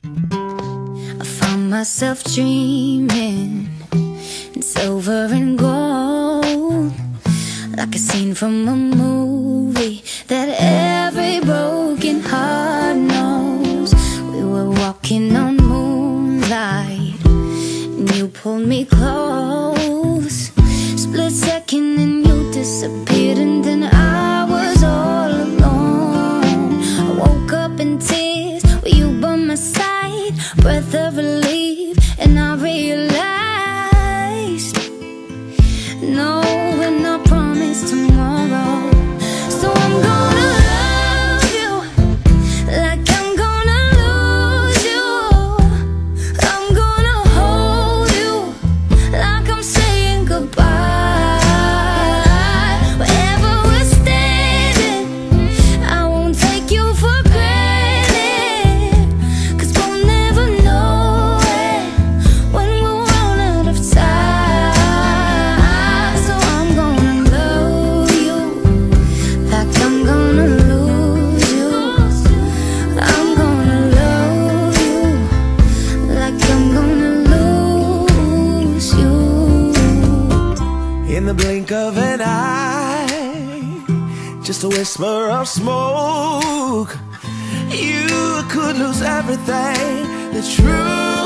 I found myself dreaming in silver and gold, like a scene from a movie that every broken heart knows. We were walking on moonlight and you pulled me close. Split second and you disappeared, and then I was all alone. I woke up in tears with you by my side, breath of relief, and I realized no, we're not promised tomorrow. So I'm gonna love you like I'm gonna lose you. I'm gonna hold you like I'm saying goodbye. Wherever we're standing, I won't take you for granted, 'cause we'll never know it when we'll run out of time. So I'm gonna love you like I'm gonna lose you. I'm gonna love you like I'm gonna lose you. In the blink of an eye, just a whisper of smoke, you could lose everything. The truth